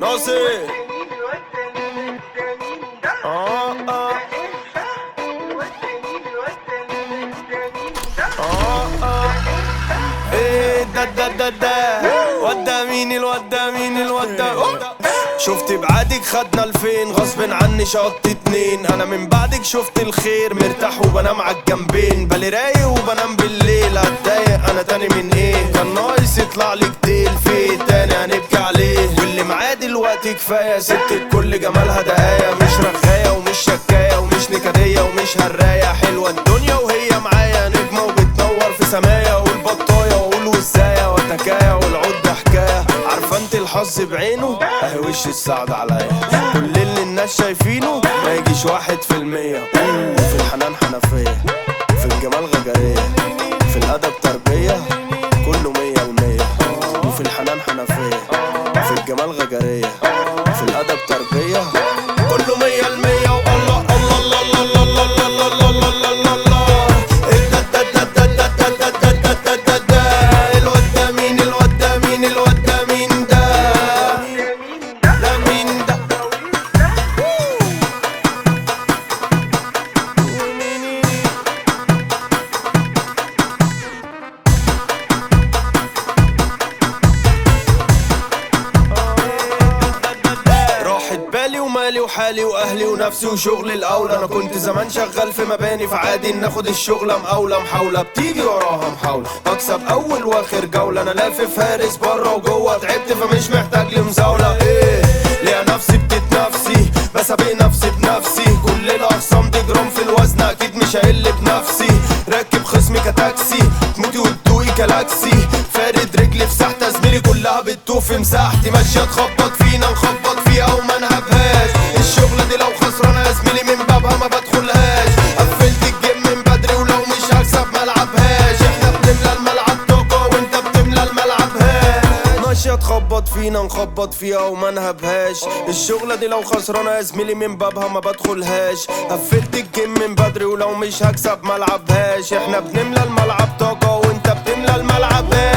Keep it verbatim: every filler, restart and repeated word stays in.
ناصر. اه اه اه اه ايه ده ده ده ده ودا مين الواد ده مين الواد ده. شفت بعادك خدنا الفين غصب عني شط اتنين. انا من بعدك شفت الخير مرتاح وبنام عالجنبين. بالي رايق وبنام بالليل هتضايق انا تاني من ايه. كان ناقص يطلع لي كتير في تاني هنبكي عليه. واللي معاه دلوقتي كفايه ست الكل جمالها دقايه. مش رغايه ومش شكايه ومش نكديه ومش هرايه. حلوه الدنيا وهي معايا نجمه وبتنور في سمايا. والبطايه واقول وازايه وتكايه والعود ده حكايه. عارفه انت الحظ بعينه اهي وش السعد عليا. كل اللي الناس شايفينه ما يجيش واحد في المية. في الحنان حنفيه في الجمال غجريه في الادب تربيه كله مية المية. وفي الحنان حنفيه في الجمال غجريه في الادب تربيه كله مية المية. والله الله الله الله الله الله الله الله الله الله. الواد ده مين الواد ده مين الواد ده مين ده ده مين ده. راحت بالي ومالي وحالي واهلي ونفسي وشغلي الاولى. انا كنت زمان شغال في مباني فعادي ناخد الشغله مقاوله محاوله بتيجي وراها محاوله. بكسب اول واخر جوله انا لافف فارس بره وجوه. تعبت فمش محتاج لمزاوله. ايه ليا نفسي بتتنفسي بسابق نفسي بنفسي. كل الاخصام دي جرام في الوزن اكيد مش هقل بنفسي. راكب خصمي كتاكسي تموتي وتدوقي كلاكسي. فارد رجلي في ساحتي زميلي كلها بتطوف في مساحتي. ماشيه تخبط فينا نخبط فيها وما نهبهاش. الشغله دي لو خسرانه يا زميلي من بابها ما بدخلهاش. قفلت الجيم من بدري ولو مش هكسب ملعبهاش. احنا بنملى الملعب طاقه وانت بتملى الملعب هاش. ماشيه تخبط فينا نخبط فيها وما نهبهاش. الشغله دي لو خسرانه يا زميلي من بابها ما بدخلهاش. قفلت الجيم من بدري ولو مش هكسب ملعبهاش. احنا بنملى الملعب طاقه وانت بتملى الملعب هاش.